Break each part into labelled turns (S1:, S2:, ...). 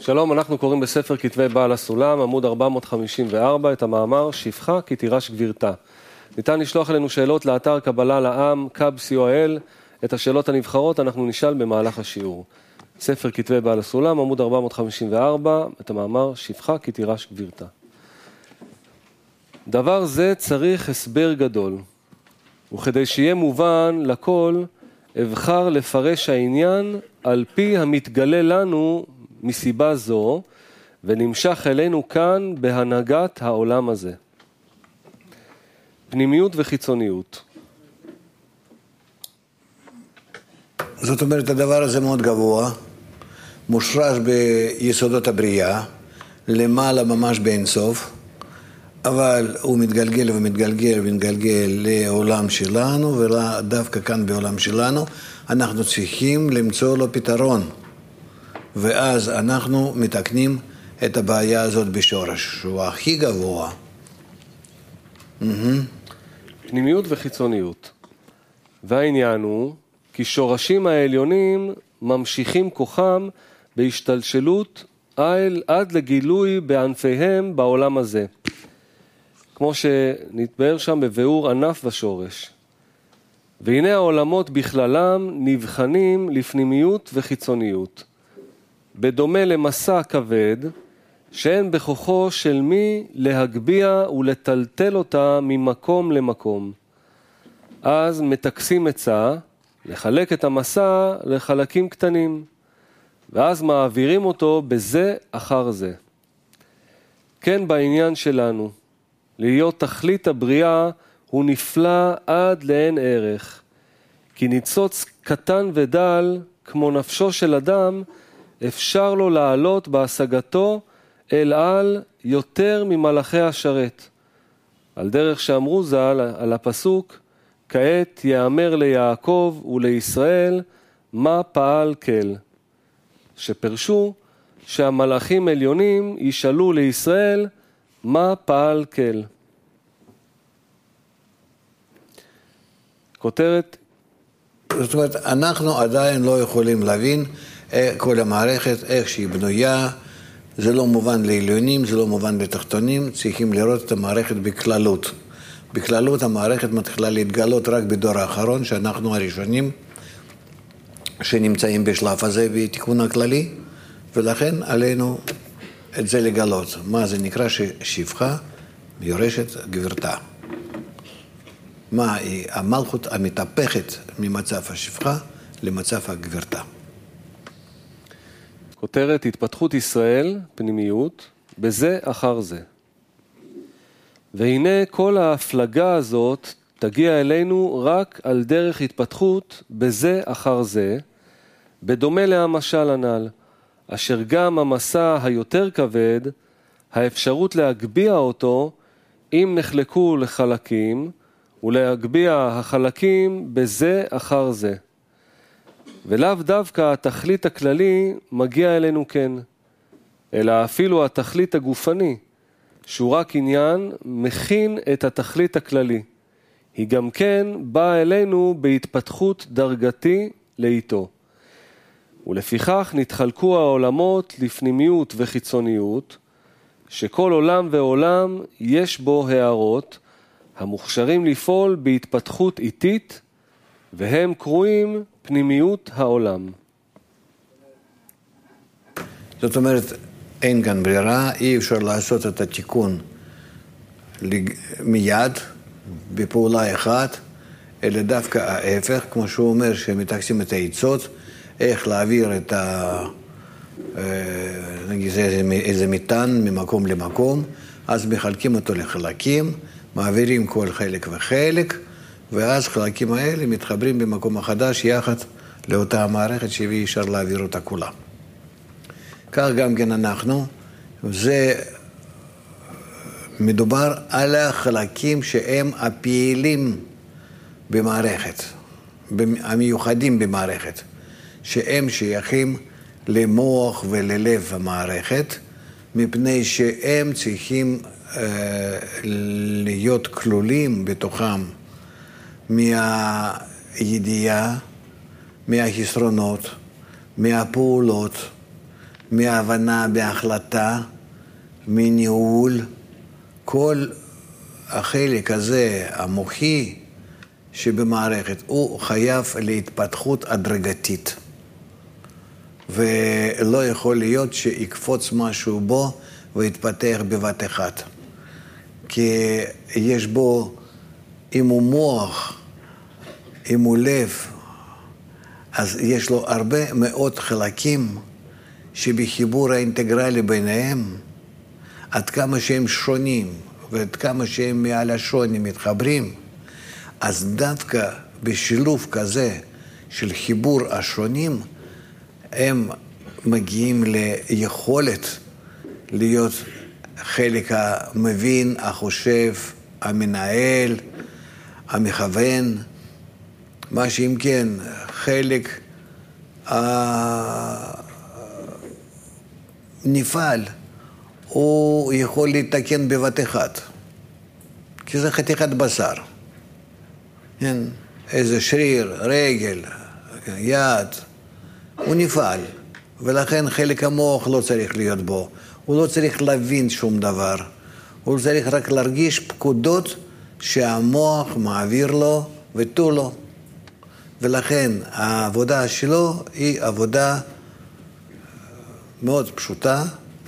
S1: שלום, אנחנו קוראים בספר כתבי בעל הסולם, עמוד 454, את המאמר שפחה כי תירש גבירתה. ניתן לשלוח אלינו שאלות לאתר קבלה לעם, קב.co.il. את השאלות הנבחרות אנחנו נשאל במהלך השיעור. ספר כתבי בעל הסולם, עמוד 454, את המאמר שפחה כי תירש גבירתה. דבר זה צריך הסבר גדול, וכדי שיהיה מובן לכל, אבחר לפרש העניין על פי המתגלה לנו מסיבה זו, ונמשך אלינו כאן בהנהגת העולם הזה. פנימיות וחיצוניות.
S2: זאת אומרת, הדבר הזה מאוד גבוה, מושרש ביסודות הבריאה, למעלה ממש באינסוף, אבל הוא מתגלגל ומתגלגל ומתגלגל לעולם שלנו, ודווקא כאן בעולם שלנו, אנחנו צריכים למצוא לו פתרון. ואז אנחנו מתקנים את הבעיה הזאת בשורש, שהוא הכי גבוה.
S1: פנימיות וחיצוניות. והעניין הוא כי שורשים העליונים ממשיכים כוחם בהשתלשלות עד לגילוי בענפיהם בעולם הזה. כמו שנתבאר שם בביאור ענף ושורש. והנה העולמות בכללם נבחנים לפנימיות וחיצוניות. בדומה למסע כבד, שאין בכוחו של מי להגביע ולטלטל אותה ממקום למקום. אז מתקסים עצה, לחלק את המסע לחלקים קטנים, ואז מעבירים אותו בזה אחר זה. כן בעניין שלנו, להיות תכלית הבריאה הוא נפלא עד לאין ערך, כי ניצוץ קטן ודל, כמו נפשו של אדם, אפשר לו לעלות בהשגתו אל על יותר ממלאכי השרת. על דרך שאמרו ז"ל על הפסוק, כעת יאמר ליעקב ולישראל מה פעל כל. שפרשו שהמלאכים עליונים ישאלו לישראל מה פעל כל. כותרת.
S2: זאת אומרת, אנחנו עדיין לא יכולים להבין כל המערכת, איך שהיא בנויה, זה לא מובן לעליונים, זה לא מובן לתחתונים, צריכים לראות את המערכת בכללות. בכללות המערכת מתחילה להתגלות רק בדור האחרון, שאנחנו הראשונים שנמצאים בשלב הזה בתיקון הכללי, ולכן עלינו את זה לגלות. מה זה נקרא? שפחה מיורשת גבירתה. מה היא? המלכות המתהפכת ממצב השפחה למצב הגבירתה.
S1: כותרת התפתחות ישראל, פנימיות, בזה אחר זה. והנה כל ההפלגה הזאת תגיע אלינו רק על דרך התפתחות בזה אחר זה, בדומה להמשל הנ"ל, אשר גם המסע היותר כבד, האפשרות להגביע אותו, אם נחלקו לחלקים, ולהגביע החלקים בזה אחר זה. ולאו דווקא התכלית הכללי מגיע אלינו כן, אלא אפילו התכלית הגופני, שהוא רק עניין מכין את התכלית הכללי. היא גם כן באה אלינו בהתפתחות דרגתי לאיתו. ולפיכך נתחלקו העולמות לפנימיות וחיצוניות, שכל עולם ועולם יש בו הערות, המוכשרים לפעול בהתפתחות איטית, והם קרויים פנימיות העולם.
S2: זאת אומרת, אין כאן ברירה, אי אפשר לעשות את התיקון מיד, בפעולה אחת, אלא דווקא ההפך, כמו שהוא אומר, שמתעקסים את העצות, איך להעביר את נגיד איזה מטען ממקום למקום, אז מחלקים אותו לחלקים, מעבירים כל חלק וחלק, ואז חלקים האלה מתחברים במקום החדש יחד לאותה המערכת שאי אפשר להעביר אותה כולה. כך גם כן אנחנו, זה מדובר על החלקים שהם הפעילים במערכת, המיוחדים במערכת, שהם שייכים למוח וללב המערכת, מפני שהם צריכים להיות כלולים בתוכם מהידיעה, מהחסרונות, מהפעולות, מהבנה, בהחלטה, מניהול. כל החלק הזה, המוחי שבמערכת, הוא חייב להתפתחות הדרגתית. ולא יכול להיות שיקפוץ משהו בו ויתפתח בבת אחת. כי יש בו, אם הוא מוח, אם הוא לב, אז יש לו הרבה מאוד חלקים שבחיבור האינטגרלי ביניהם, עד כמה שהם שונים ועד כמה שהם מעל השוני מתחברים, אז דווקא בשילוב כזה של חיבור השונים, הם מגיעים ליכולת להיות חלק המבין, החושב, המנהל, המכוון, מה שאם כן, חלק נפעל, הוא יכול להתקן בבת אחת, כי זה חתיכת בשר. כן? איזה שריר, רגל, יד, הוא נפעל, ולכן חלק המוח לא צריך להיות בו. הוא לא צריך להבין שום דבר, הוא צריך רק להרגיש פקודות שהמוח מעביר לו ותו לו. ולכן העבודה שלו היא עבודה מאוד פשוטה,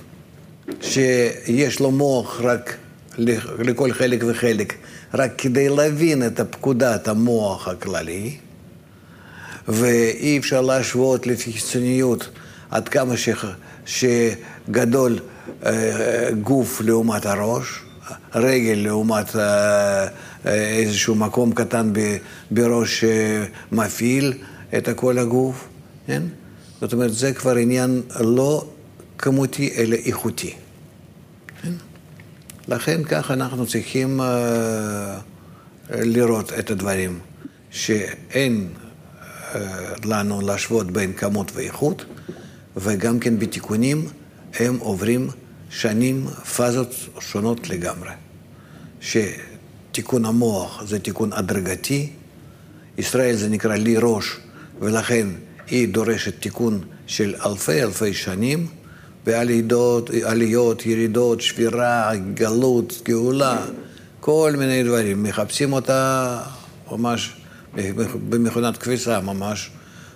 S2: שיש לו מוח רק לכל חלק וחלק, רק כדי להבין את פקודת המוח הכללי, ואי אפשר להשוות לפי חיצוניות עד כמה שגדול גוף לעומת הראש, רגל לעומת איזשהו מקום קטן בראש שמפעיל את כל הגוף. כן? זאת אומרת, זה כבר עניין לא כמותי אלא איכותי. כן? לכן כך אנחנו צריכים לראות את הדברים, שאין לנו להשוות בין כמות ואיכות, וגם כן בתיקונים הם עוברים שנים, פאזות שונות לגמרי. שתיקון המוח זה תיקון הדרגתי, ישראל זה נקרא לי ראש, ולכן היא דורשת תיקון של אלפי שנים, ועליות, ירידות, שבירה, גלות, גאולה, כל מיני דברים. מחפשים אותה ממש במכונת כביסה ממש,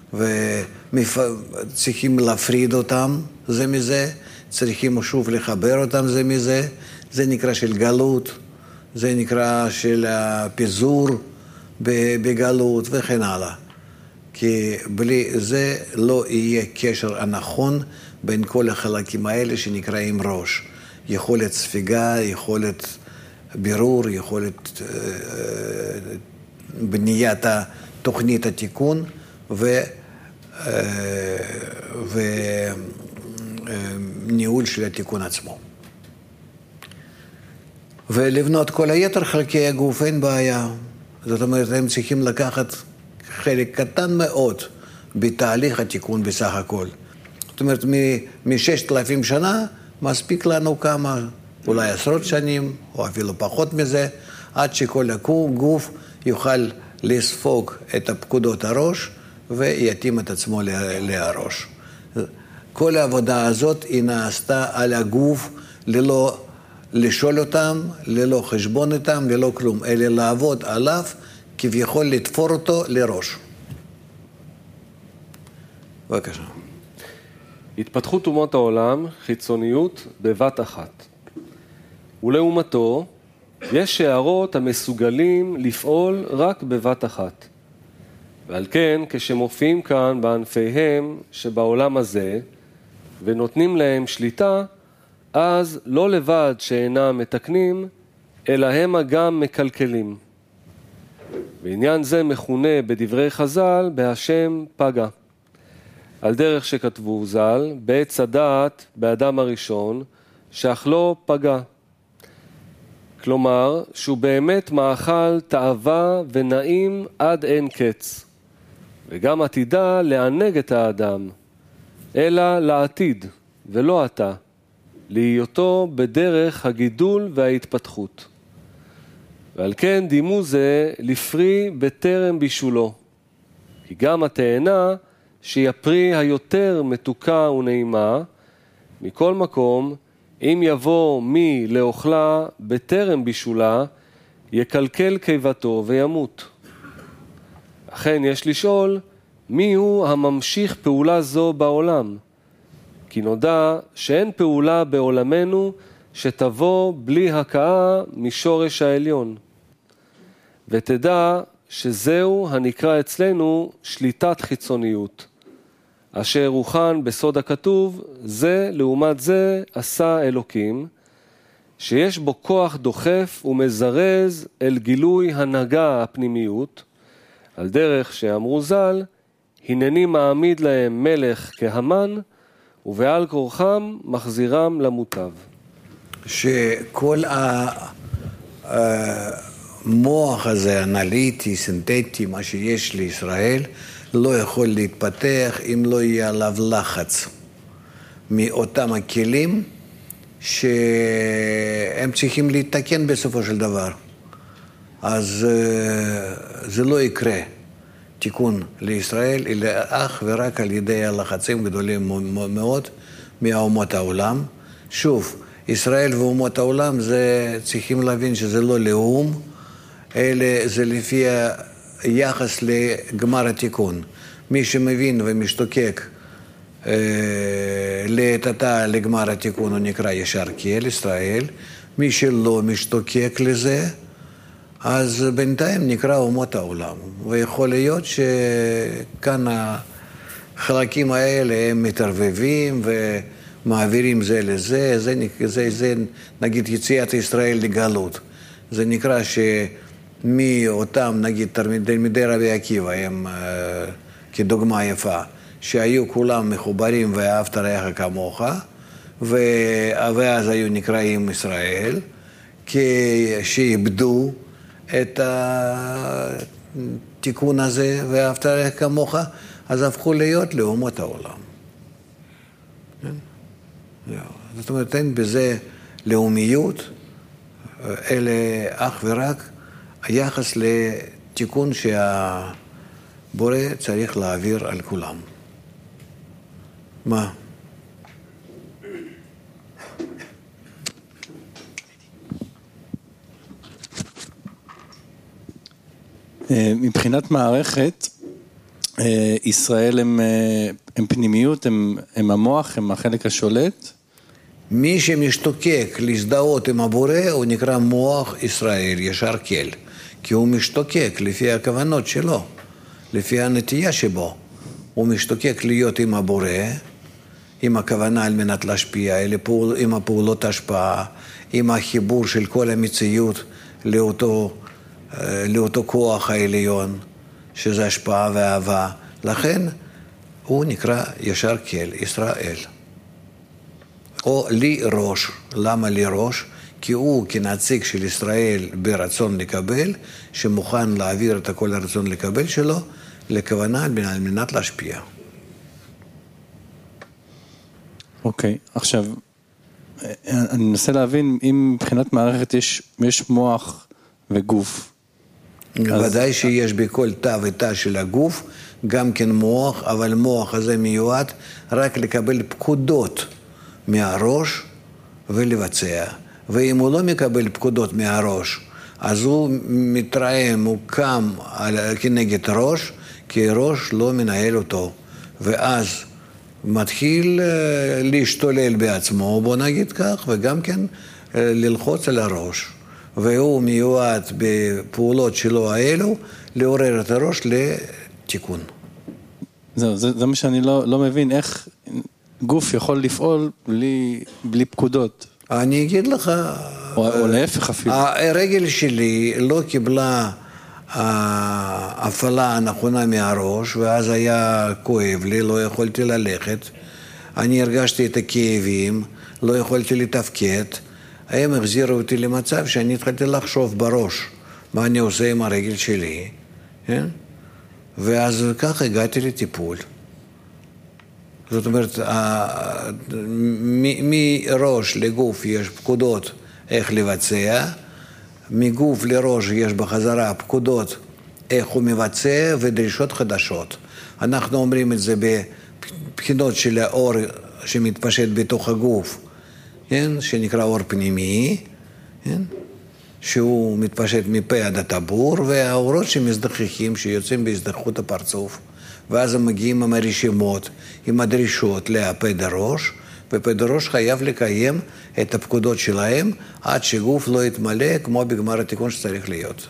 S2: וצריכים להפריד אותם זה מזה, צריכים שוב לחבר אותם זה מזה, זה נקרא של גלות, זה נקרא של פיזור בגלות וכן הלאה. כי בלי זה לא יהיה קשר הנכון בין כל החלקים האלה שנקראים ראש. יכולת ספיגה, יכולת בירור, יכולת בניית תוכנית התיקון וניהול של התיקון עצמו. ולבנות כל היתר חלקי הגוף אין בעיה. זאת אומרת, הם צריכים לקחת חלק קטן מאוד בתהליך התיקון בסך הכל. זאת אומרת, מ-6,000 שנה מספיק לנו כמה, אולי עשרות שנים, או אפילו פחות מזה, עד שכל הגוף יוכל לספוג את הפקודות הראש ויתאים את עצמו לראש. כל העבודה הזאת היא נעשתה על הגוף ללא לשאול אותם, ללא חשבון איתם, ללא כלום, אלא לעבוד עליו, כביכול לתפור אותו לראש. בבקשה.
S1: התפתחות אומות העולם, חיצוניות בבת אחת. ולעומתו, יש הערות המסוגלים לפעול רק בבת אחת. ועל כן, כשמופיעים כאן בענפיהם שבעולם הזה, ונותנים להם שליטה, אז לא לבד שאינם מתקנים, אלא הם גם מקלקלים. בעניין זה מכונה בדברי חז"ל בהשם פגע. על דרך שכתבו ז"ל, בעץ הדעת באדם הראשון, שאכלו פגע. כלומר, שהוא באמת מאכל תאווה ונעים עד אין קץ. וגם עתידה לענג את האדם, אלא לעתיד ולא עתה, להיותו בדרך הגידול וההתפתחות. ועל כן דימו זה לפרי בטרם בישולו. כי גם התאנה שהיא הפרי היותר מתוקה ונעימה, מכל מקום, אם יבוא מי לאוכלה בטרם בישולה, יקלקל קיבתו וימות. אכן יש לשאול, מי הוא הממשיך פעולה זו בעולם? כי נודע שאין פעולה בעולמנו שתבוא בלי הקאה משורש העליון. ותדע שזהו הנקרא אצלנו שליטת חיצוניות. אשר הוכן בסוד הכתוב, זה לעומת זה עשה אלוקים, שיש בו כוח דוחף ומזרז אל גילוי הנהגה הפנימיות, על דרך שאמרו ז"ל, הנני מעמיד להם מלך כהמן, ובעל כורחם מחזירם למוטב.
S2: שכל המוח הזה, אנליטי, סינתטי, מה שיש לישראל, לא יכול להתפתח אם לא יהיה עליו לחץ מאותם הכלים שהם צריכים להתקן בסופו של דבר. אז זה לא יקרה תיקון לישראל, אלא אך ורק על ידי הלחצים גדולים מאוד מהאומות העולם. שוב, ישראל ואומות העולם, זה צריכים להבין שזה לא לאום, אלא זה לפי היחס לגמר התיקון. מי שמבין ומשתוקק לעת עתה לגמר התיקון הוא נקרא ישר קהל ישראל, מי שלא משתוקק לזה, אז בינתיים נקרא אומות העולם. ויכול להיות שכאן החלקים האלה הם מתערבבים ומעבירים זה לזה, זה נגיד יציאת ישראל לגלות. זה נקרא שמאותם נגיד תלמידי רבי עקיבא הם כדוגמה יפה, שהיו כולם מחוברים ואהבת רעך כמוך, ואז היו נקראים ישראל, שאיבדו את התיקון הזה ואהבת רעך כמוך, אז הפכו להיות לאומות העולם. זאת אומרת, אין בזה לאומיות, אלא אך ורק היחס לתיקון שהבורא צריך להעביר על כולם. מה?
S3: מבחינת מערכת, ישראל הם פנימיות, הם המוח, הם החלק השולט.
S2: מי שמשתוקק להזדהות עם הבורא, הוא נקרא מוח ישראל, ישר קל. כי הוא משתוקק לפי הכוונות שלו, לפי הנטייה שבו. הוא משתוקק להיות עם הבורא, עם הכוונה על מנת להשפיע, עם הפעולות ההשפעה, עם החיבור של כל המציאות לאותו כוח העליון, שזה השפעה ואהבה. לכן הוא נקרא ישר קל, ישראל. או לי ראש. למה לי ראש? כי הוא כנציג של ישראל ברצון לקבל, שמוכן להעביר את כל הרצון לקבל שלו, לכוונה על מנת להשפיע.
S3: אוקיי, עכשיו, אני מנסה להבין אם מבחינת מערכת יש מוח וגוף.
S2: ודאי שיש בכל תא ותא של הגוף, גם כן מוח, אבל מוח הזה מיועד רק לקבל פקודות מהראש ולבצע. ואם הוא לא מקבל פקודות מהראש, אז הוא מתרעם, הוא קם כנגד ראש, כי ראש לא מנהל אותו. ואז מתחיל להשתולל בעצמו, בוא נגיד כך, וגם כן ללחוץ על הראש. והוא מיועד בפעולות שלו האלו, לעורר את הראש לתיקון.
S3: זה מה שאני לא מבין, איך גוף יכול לפעול בלי פקודות.
S2: אני אגיד לך,
S3: או להפך אפילו.
S2: הרגל שלי לא קיבלה הפעלה הנכונה מהראש, ואז היה כואב לי, לא יכולתי ללכת. אני הרגשתי את הכאבים, לא יכולתי לתפקד. הם החזירו אותי למצב שאני התחלתי לחשוב בראש מה אני עושה עם הרגל שלי. ואז ככה הגעתי לטיפול. זאת אומרת, מראש לגוף יש פקודות איך לבצע, מגוף לראש יש בחזרה פקודות איך הוא מבצע ודרישות חדשות. אנחנו אומרים את זה בבחינות של האור שמתפשט בתוך הגוף, כן? שנקרא אור פנימי, כן? שהוא מתפשט מפה עד הטבור, והאורות שמזדחכים, שיוצאים בהזדחכות הפרצוף, ואז הם מגיעים עם הרשימות, עם הדרישות לפה דרוש, ופה דרוש חייב לקיים את הפקודות שלהם, עד שגוף לא יתמלא כמו בגמר התיקון שצריך להיות.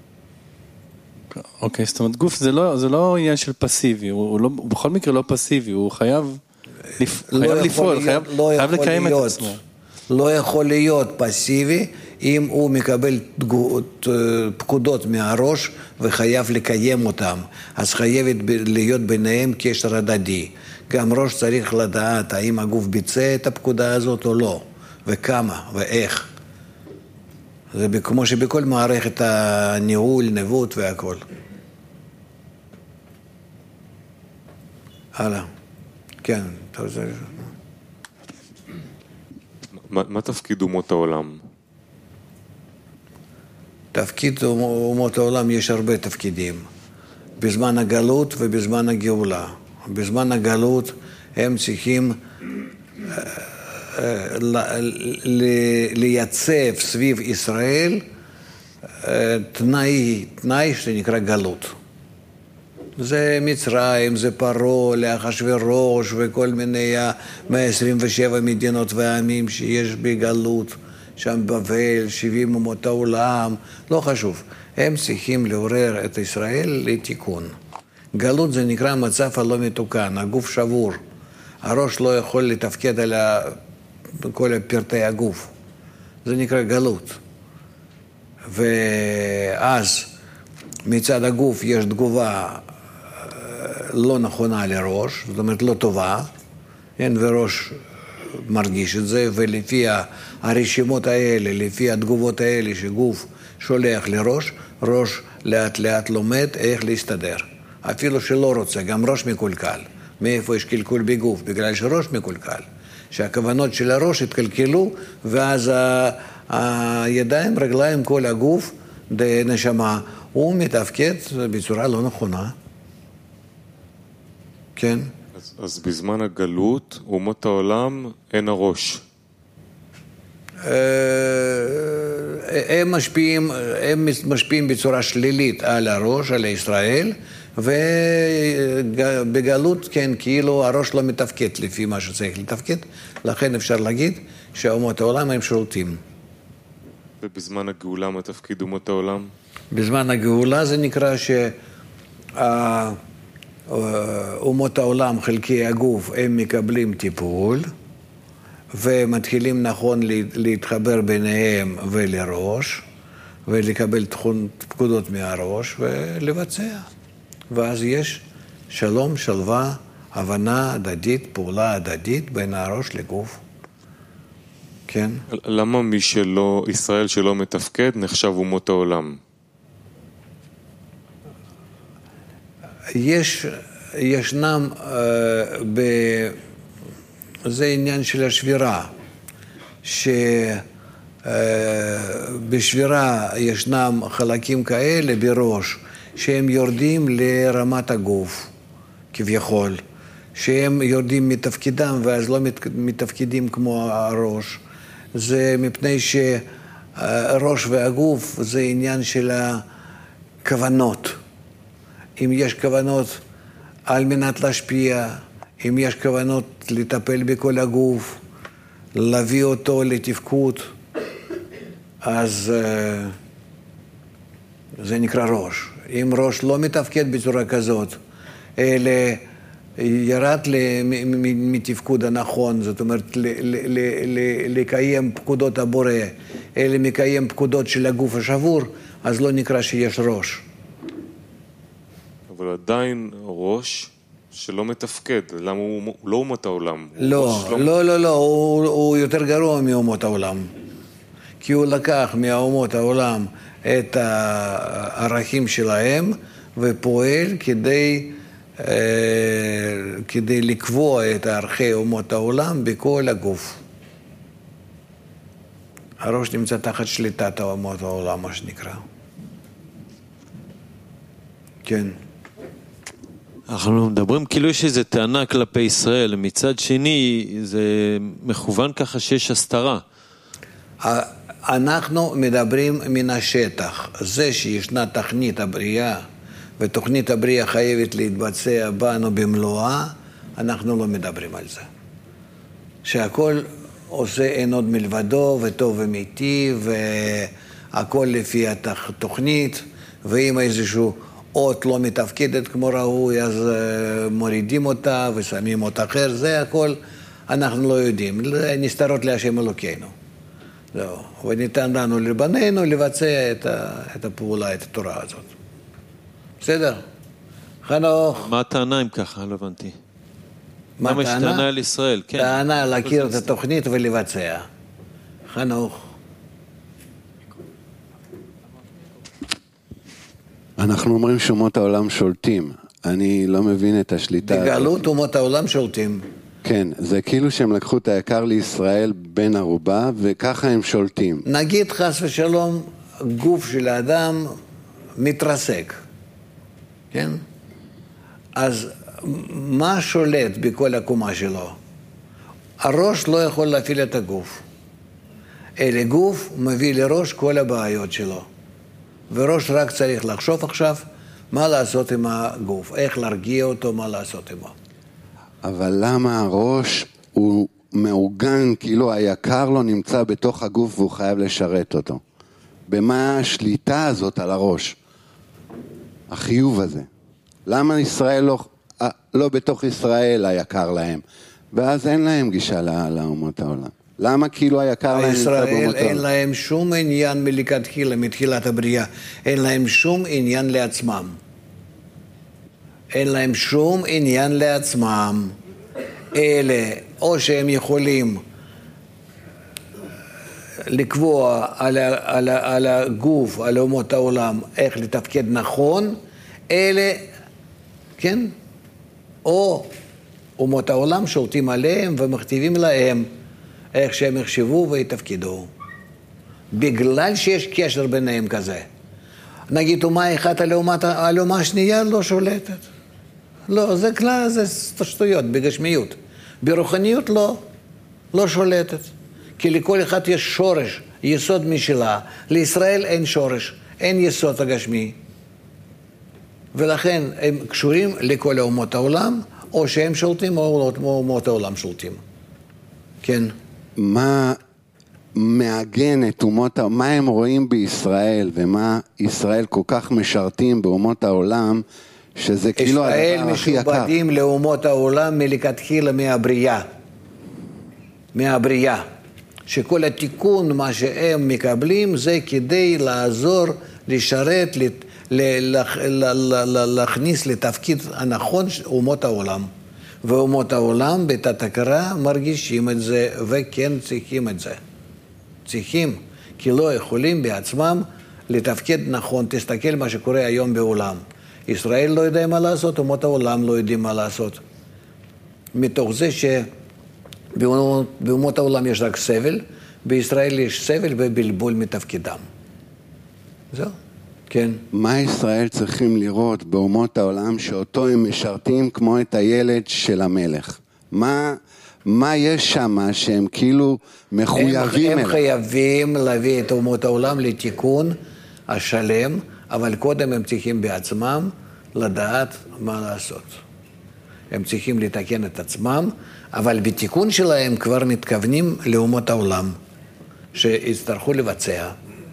S3: אוקיי, זאת אומרת, גוף זה לא עניין של פסיבי, הוא בכל מקרה לא פסיבי, הוא חייב לפעול, חייב לקיים את עצמו.
S2: לא יכול להיות פסיבי אם הוא מקבל פקודות מהראש וחייב לקיים אותם. אז חייבת להיות ביניהם קשר הדדי. גם ראש צריך לדעת האם הגוף ביצע את הפקודה הזאת או לא, וכמה ואיך. זה כמו שבכל מערכת הניהול, ניווט והכל. הלאה. כן, אתה רוצה...
S4: מה תפקיד אומות העולם?
S2: תפקיד אומות העולם יש הרבה תפקידים. בזמן הגלות ובזמן הגאולה. בזמן הגלות הם צריכים לייצב סביב ישראל תנאי שנקרא גלות. זה מצרים, זה פרעה, לאחשוורוש וכל מיני 127 מדינות ועמים שיש בגלות, שם בבל, 70 אומות העולם, לא חשוב. הם צריכים לעורר את ישראל לתיקון. גלות זה נקרא מצב הלא מתוקן, הגוף שבור. הראש לא יכול לתפקד על כל פרטי הגוף. זה נקרא גלות. ואז מצד הגוף יש תגובה לא נכונה לראש, זאת אומרת לא טובה, וראש מרגיש את זה, ולפי הרשימות האלה, לפי התגובות האלה שגוף שולח לראש, ראש לאט לאט לומד איך להסתדר. אפילו שלא רוצה, גם ראש מקולקל. מאיפה יש קלקול בגוף? בגלל שראש מקולקל. שהכוונות של הראש התקלקלו, ואז הידיים, רגליים, כל הגוף, נשמה, הוא מתפקד בצורה לא נכונה. כן?
S4: אז בזמן הגלות, אומות העולם אין הראש.
S2: הם משפיעים בצורה שלילית על הראש, על ישראל, ובגלות, כן, כאילו הראש לא מתפקד לפי מה שצריך לתפקד, לכן אפשר להגיד שאומות העולם הם שולטים.
S4: ובזמן הגאולה מה תפקיד אומות העולם?
S2: בזמן הגאולה זה נקרא אומות העולם, חלקי הגוף, הם מקבלים טיפול, ומתחילים נכון להתחבר ביניהם ולראש, ולקבל פקודות מהראש ולבצע. ואז יש שלום, שלווה, הבנה הדדית, פעולה הדדית בין הראש לגוף. כן?
S4: למה ישראל שלא מתפקד נחשב אומות העולם?
S2: ישנם, זה עניין של השבירה, שבשבירה ישנם חלקים כאלה בראש, שהם יורדים לרמת הגוף, כביכול, שהם יורדים מתפקידם ואז לא מתפקידים כמו הראש. זה מפני שהראש והגוף זה עניין של הכוונות. אם יש כוונות על מנת להשפיע, אם יש כוונות לטפל בכל הגוף, להביא אותו לתפקוד, אז זה נקרא ראש. אם ראש לא מתפקד בצורה כזאת, אלא ירד מתפקוד הנכון, זאת אומרת לקיים פקודות הבורא, אלא מקיים פקודות של הגוף השבור, אז לא נקרא שיש ראש.
S4: אבל עדיין ראש שלא מתפקד, למה הוא לא אומות העולם?
S2: לא, הוא יותר גרוע מאומות העולם. כי הוא לקח מאומות העולם את הערכים שלהם, ופועל כדי לקבוע את ערכי אומות העולם בכל הגוף. הראש נמצא תחת שליטת אומות העולם, מה שנקרא. כן.
S5: אנחנו מדברים כאילו יש איזו טענה כלפי ישראל, מצד שני זה מכוון ככה שיש הסתרה.
S2: אנחנו מדברים מן השטח. זה שישנה תוכנית הבריאה, ותוכנית הבריאה חייבת להתבצע בנו במלואה, אנחנו לא מדברים על זה. שהכל עושה אין עוד מלבדו, וטוב ומיטיב, והכל לפי התוכנית, ואם איזשהו אות לא מתפקדת כמו ראוי, אז מורידים אותה ושמים אותה אחר, זה הכל אנחנו לא יודעים. נסתרות להשם אלוקינו. זהו. וניתן לנו לבנינו לבצע את הפעולה, את התורה הזאת. בסדר? חנוך.
S5: מה הטענה אם ככה? לא הבנתי.
S2: מה
S5: למה יש טענה על ישראל? כן.
S2: טענה להכיר את התוכנית ולבצע. חנוך.
S6: אנחנו אומרים שאומות העולם שולטים. אני לא מבין את השליטה.
S2: בגלות אומות העולם שולטים.
S6: כן, זה כאילו שהם לקחו את היקר לישראל בין ערובה, וככה הם שולטים.
S2: נגיד חס ושלום, גוף של האדם מתרסק. כן? אז מה שולט בכל הקומה שלו? הראש לא יכול להפעיל את הגוף. אלא גוף מביא לראש כל הבעיות שלו. וראש רק צריך לחשוב עכשיו מה לעשות עם הגוף, איך להרגיע אותו, מה לעשות עמו.
S6: אבל למה הראש הוא מעוגן, כאילו היקר לא נמצא בתוך הגוף והוא חייב לשרת אותו? במה השליטה הזאת על הראש? החיוב הזה. למה ישראל לא בתוך ישראל היקר להם? ואז אין להם גישה לאומות העולם. למה כאילו היקר להם נמצא באומות העולם?
S2: ישראל אין להם שום עניין מלכתחילה, מתחילת הבריאה. אין להם שום עניין לעצמם. אין להם שום עניין לעצמם. אלה, או שהם יכולים לקבוע על הגוף, על אומות העולם, איך לתפקד נכון, אלה, כן? או אומות העולם שולטים עליהם ומכתיבים להם איך שהם יחשבו ויתפקדו. בגלל שיש קשר ביניהם כזה. נגיד אומה אחת על אומה השנייה לא שולטת. לא, זה כלל, זה שטויות, בגשמיות. ברוחניות לא שולטת. כי לכל אחד יש שורש, יסוד משלה. לישראל אין שורש, אין יסוד הגשמי. ולכן הם קשורים לכל אומות העולם, או שהם שולטים, או אומות העולם שולטים. כן.
S6: מה מעגן את אומות העולם, מה הם רואים בישראל, ומה ישראל כל כך משרתים באומות העולם, שזה כאילו הדבר הכי יקר.
S2: ישראל משובדים לאומות העולם מלכתחילה מהבריאה. שכל התיקון, מה שהם מקבלים, זה כדי לעזור, לשרת, להכניס לתפקיד הנכון אומות העולם. ואומות העולם בתת הכרה מרגישים את זה, וכן צריכים את זה. צריכים, כי לא יכולים בעצמם לתפקד נכון. תסתכל מה שקורה היום בעולם. ישראל לא יודע מה לעשות, אומות העולם לא יודעים מה לעשות. מתוך זה שבאומות העולם יש רק סבל, בישראל יש סבל ובלבול מתפקידם. זהו, כן.
S6: מה ישראל צריכים לראות באומות העולם שאותו הם משרתים כמו את הילד של המלך? מה יש שם שהם כאילו מחויבים אליו?
S2: הם חייבים להביא את אומות העולם לתיקון השלם, אבל קודם הם צריכים בעצמם לדעת מה לעשות. הם צריכים לתקן את עצמם, אבל בתיקון שלהם כבר מתכוונים לאומות העולם, שיצטרכו לבצע.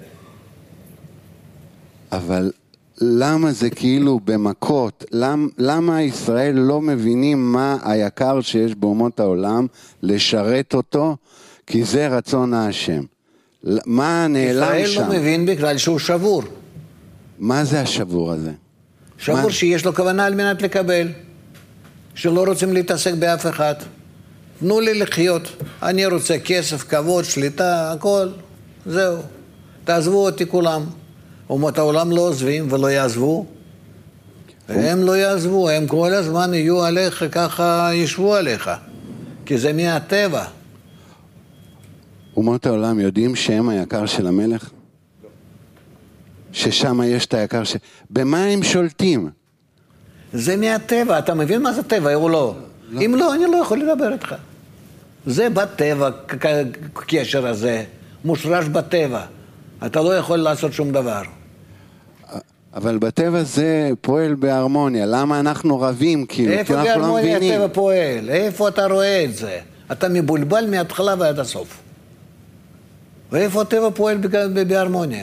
S6: אבל למה זה כאילו במכות? למה ישראל לא מבינים מה היקר שיש באומות העולם לשרת אותו? כי זה רצון השם. מה נעלם שם?
S2: ישראל לא מבין בגלל שהוא שבור.
S6: מה זה השבור הזה?
S2: שבור שיש לו כוונה על מנת לקבל. שלא רוצים להתעסק באף אחד. תנו לי לחיות. אני רוצה כסף, כבוד, שליטה, הכל. זהו. תעזבו אותי כולם. אומות העולם לא עוזבים ולא יעזבו. הם לא יעזבו, הם כל הזמן יהיו עליך, ככה ישבו עליך. כי זה מהטבע.
S6: אומות העולם יודעים שהם היקר של המלך? ששם יש את היקר במה הם שולטים?
S2: זה מהטבע, אתה מבין מה זה טבע או לא? אם לא, אני לא יכול לדבר איתך. זה בטבע, קשר הזה, מושרש בטבע. אתה לא יכול לעשות שום דבר.
S6: אבל בטבע זה פועל בהרמוניה, למה אנחנו רבים כאילו?
S2: איפה בהרמוניה הטבע פועל? איפה אתה רואה את זה? אתה מבולבל מההתחלה ועד הסוף. ואיפה הטבע פועל בהרמוניה?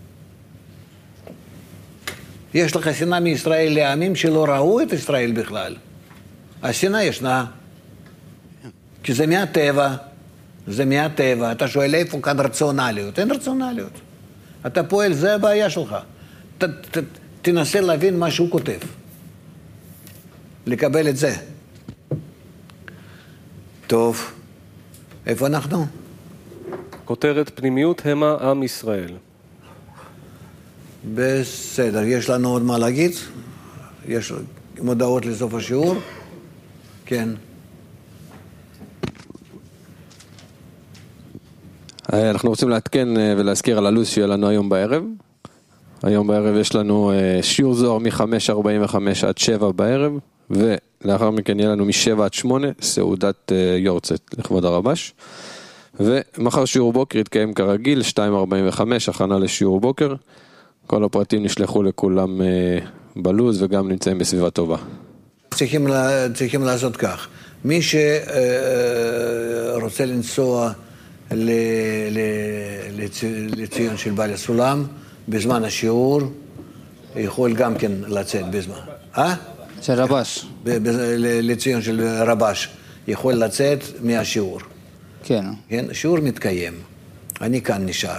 S2: יש לך שנאה מישראל לעמים שלא ראו את ישראל בכלל. השנאה ישנה. כי זה מהטבע. זה מהטבע. אתה שואל איפה כאן רציונליות? אין רציונליות. אתה פועל, זה הבעיה שלך. תנסה להבין מה שהוא כותב. לקבל את זה. טוב. איפה אנחנו?
S1: כותרת פנימיות המה עם ישראל.
S2: בסדר, יש לנו עוד מה להגיד? יש מודעות לסוף השיעור? כן.
S7: אנחנו רוצים להתקן ולהזכיר על הלו"ז שיהיה לנו היום בערב. היום בערב יש לנו שיעור זוהר מ-5:45 עד 7 בערב, ולאחר מכן יהיה לנו מ-7 עד 8 סעודת יורצת לכבוד הרבש. ומחר שיעור בוקר יתקיים כרגיל, 2:45, הכנה לשיעור בוקר. כל הפרטים נשלחו לכולם בלוז וגם נמצאים בסביבה טובה.
S2: צריכים לעשות כך. מי שרוצה לנסוע לציון של בעל הסולם בזמן השיעור, יכול גם כן לצאת בזמן.
S8: של רבש.
S2: לציון של רבש, יכול לצאת מהשיעור.
S8: כן.
S2: כן, שיעור מתקיים. אני כאן נשאר.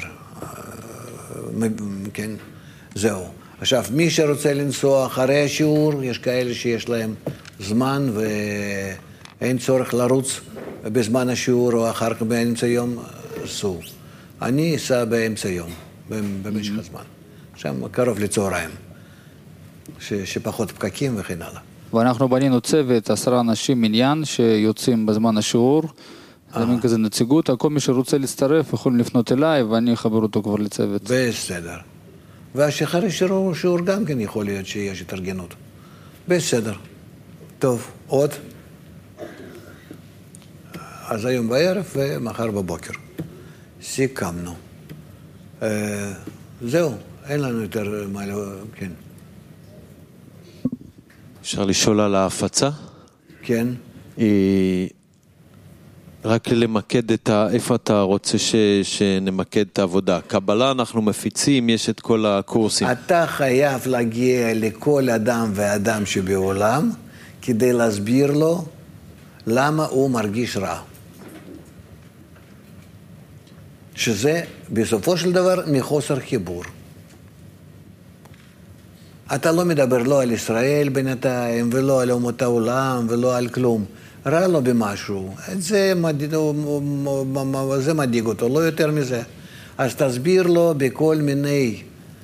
S2: כן, זהו. עכשיו, מי שרוצה לנסוע אחרי השיעור, יש כאלה שיש להם זמן ואין צורך לרוץ בזמן השיעור או אחר כך באמצע יום, סעו. אני אסע באמצע יום, במשך הזמן. שם קרוב לצהריים, שפחות פקקים וכן הלאה.
S8: ואנחנו בנינו צוות, 10 אנשים מניין שיוצאים בזמן השיעור. זה מין כזה נציגות, כל מי שרוצה להצטרף יכולים לפנות אליי ואני אחבר אותו כבר לצוות.
S2: בסדר. והשחר שיעור גם כן יכול להיות שיש התארגנות. בסדר. טוב, עוד? אז היום בערב ומחר בבוקר. סיכמנו. זהו, אין לנו יותר מה כן.
S5: אפשר לשאול על ההפצה?
S2: כן.
S5: רק למקד איפה אתה רוצה שנמקד את העבודה. קבלה אנחנו מפיצים, יש את כל הקורסים.
S2: אתה חייב להגיע לכל אדם ואדם שבעולם, כדי להסביר לו למה הוא מרגיש רע. שזה בסופו של דבר מחוסר חיבור. אתה לא מדבר לא על ישראל בינתיים, ולא על אומות העולם, ולא על כלום. רע לו במשהו, זה מדאיג אותו, לא יותר מזה. אז תסביר לו בכל מיני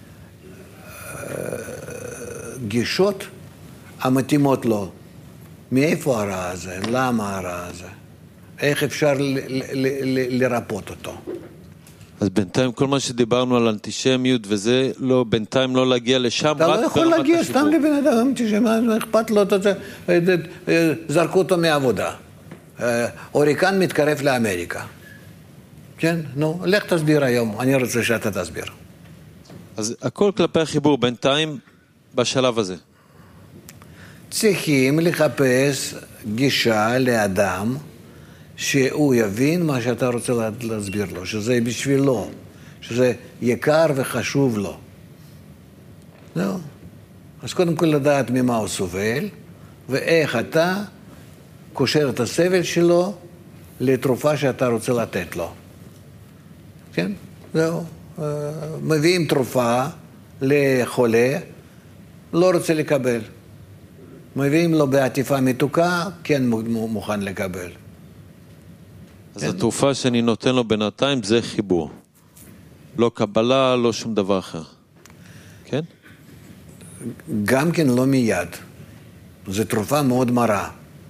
S2: גישות המתאימות לו. מאיפה הרע הזה? למה הרע הזה? איך אפשר לרפות אותו?
S5: אז בינתיים כל מה שדיברנו על אנטישמיות וזה, לא, בינתיים לא להגיע לשם.
S2: אתה לא יכול להגיע סתם לבן אדם אנטישמי, אכפת לו, זרקו אותו מעבודה. אוריקן מתקרב לאמריקה. כן? נו, לך תסביר היום, אני רוצה שאתה תסביר.
S5: אז הכל כלפי החיבור, בינתיים בשלב הזה.
S2: צריכים לחפש גישה לאדם, שהוא יבין מה שאתה רוצה להסביר לו, שזה בשבילו, שזה יקר וחשוב לו. זהו. אז קודם כל לדעת ממה הוא סובל, ואיך אתה קושר את הסבל שלו לתרופה שאתה רוצה לתת לו. כן? זהו. מביאים תרופה לחולה, לא רוצה לקבל. מביאים לו בעטיפה מתוקה, כן מוכן לקבל.
S5: אז התרופה שאני נותן לו בינתיים זה חיבור. לא קבלה, לא שום דבר אחר. כן?
S2: גם כן לא מיד. זו תרופה מאוד מרה.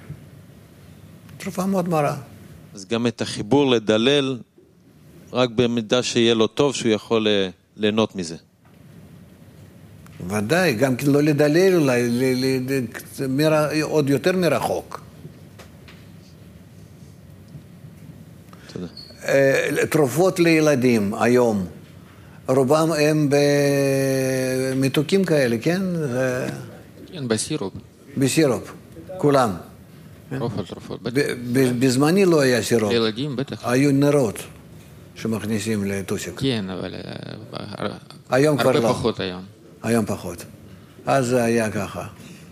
S2: תרופה מאוד מרה.
S5: אז גם את החיבור לדלל, רק במידה שיהיה לו טוב, שהוא יכול ליהנות מזה.
S2: ודאי, גם לא לדלל אולי, עוד יותר מרחוק.
S5: תודה.
S2: תרופות לילדים היום, רובם הם במתוקים כאלה, כן?
S9: כן, בסירופ.
S2: בסירופ, כולם.
S9: רוב התרופות.
S2: בזמני לא היה סירופ.
S9: לילדים בטח.
S2: היו נרות שמכניסים לטוסיק.
S9: כן, אבל
S2: היום כבר לא.
S9: הרבה פחות היום.
S2: היום פחות. אז זה היה ככה.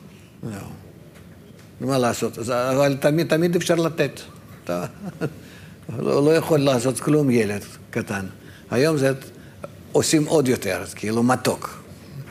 S2: מה לעשות? אבל תמיד אפשר לתת. אתה לא יכול לעשות כלום ילד קטן. היום זה עושים עוד יותר, כאילו מתוק.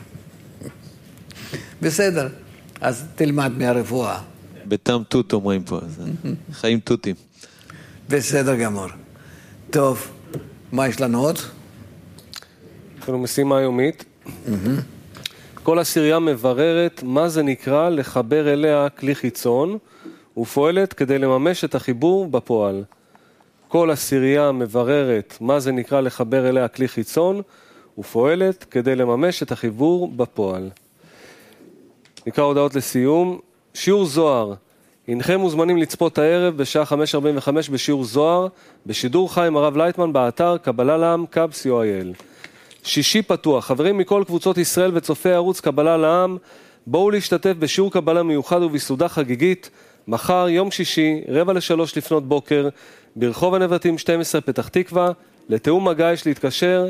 S2: בסדר, אז תלמד מהרפואה.
S5: בטעם תות אומרים פה, חיים תותים.
S2: בסדר גמור. טוב, מה יש לנו עוד?
S1: יש לנו משימה יומית. כל עשירייה מבררת מה זה נקרא לחבר אליה כלי חיצון, ופועלת כדי לממש את החיבור בפועל. כל עשירייה מבררת מה זה נקרא לחבר אליה כלי חיצון, ופועלת כדי לממש את החיבור בפועל. נקרא הודעות לסיום. שיעור זוהר. הנכם מוזמנים לצפות הערב בשעה 5:45 בשיעור זוהר, בשידור חי עם הרב לייטמן באתר קבלה לעם cub.co.il. שישי פתוח. חברים מכל קבוצות ישראל וצופי ערוץ קבלה לעם, בואו להשתתף בשיעור קבלה מיוחד ובסעודה חגיגית, מחר יום שישי, 2:45 לפנות בוקר, ברחוב הנבטים 12 פתח תקווה. לתאום מגע יש להתקשר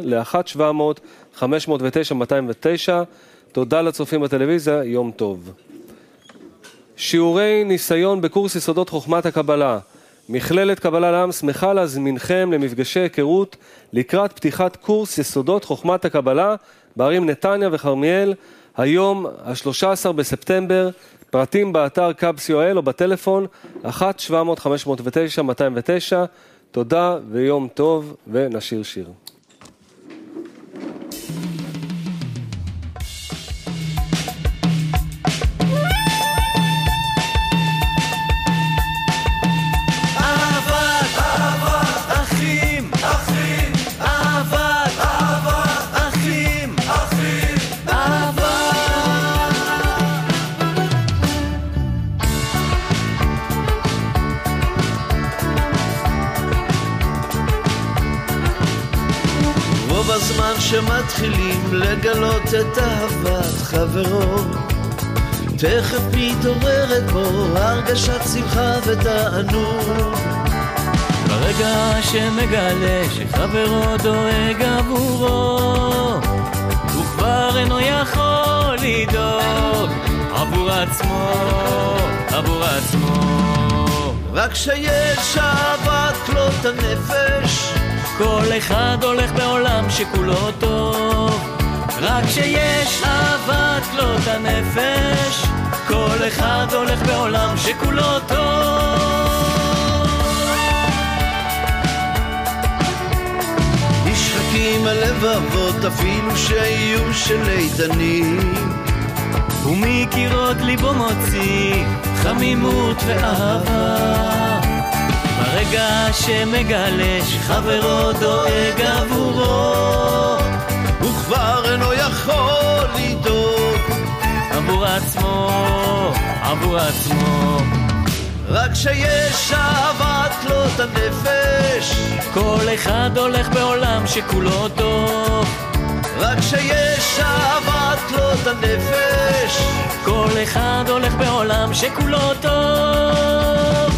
S1: ל-1-700-509-209. תודה לצופים בטלוויזיה, יום טוב. שיעורי ניסיון בקורס יסודות חוכמת הקבלה. מכללת קבלה לעם שמחה להזמינכם למפגשי היכרות לקראת פתיחת קורס יסודות חוכמת הקבלה בערים נתניה וחרמיאל, היום ה-13 בספטמבר. פרטים באתר cub.co.il או בטלפון 1-700-509-209. תודה ויום טוב, ונשיר שיר.
S10: בזמן שמתחילים לגלות את אהבת חברו, תכף מתעוררת בו הרגשת שמחה ותענוג.
S11: ברגע שמגלה שחברו דואג עבורו, הוא כבר אינו יכול לדאוג עבור עצמו, עבור עצמו.
S10: רק שיש אהבת כלות הנפש,
S11: כל אחד הולך בעולם שכולו טוב. רק שיש אהבת כלות הנפש, כל אחד הולך בעולם שכולו טוב.
S10: נשחקים הלבבות אפילו שיהיו של איתנים,
S11: ומקירות ליבו מוציא חמימות ואהבה. ברגע שמגלה שחברו דואג עבורו,
S10: הוא כבר אינו יכול לדאוג
S11: עבור עצמו, עבור עצמו.
S10: רק שיש אהבת כלות הנפש,
S11: כל אחד הולך בעולם שכולו טוב.
S10: רק שיש אהבת כלות הנפש,
S11: כל אחד הולך בעולם שכולו טוב.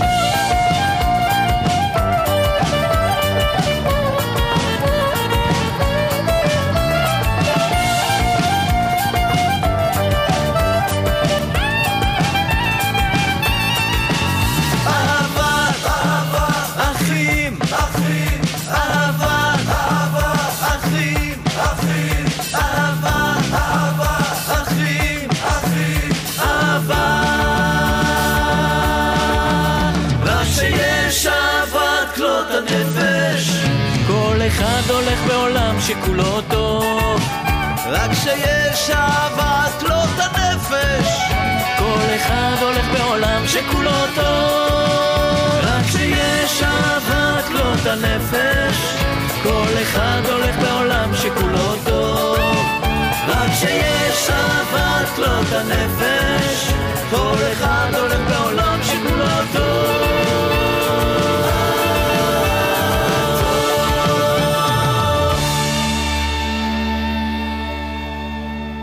S11: אחד הולך בעולם שכולו טוב.
S10: רק שיש אהבת כלות הנפש,
S11: כל אחד הולך בעולם שכולו טוב. רק שיש אהבת כלות הנפש, כל אחד הולך בעולם שכולו טוב. רק שיש
S10: אהבת לו את הנפש, כל אחד הולך בעולם שכולו טוב.